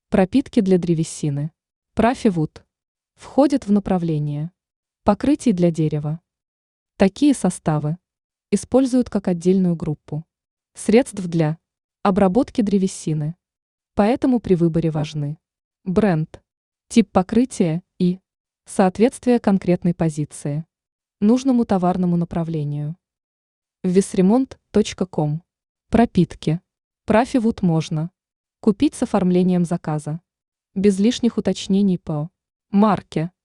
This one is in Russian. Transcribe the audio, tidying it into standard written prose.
Пропитки для древесины. Профивуд. Входит в направление покрытий для дерева. Такие составы используют как отдельную группу средств для обработки древесины. Поэтому при выборе важны бренд, тип покрытия и соответствие конкретной позиции нужному товарному направлению. Весремонт.ком. Пропитки. Профивуд можно купить с оформлением заказа, без лишних уточнений по марке,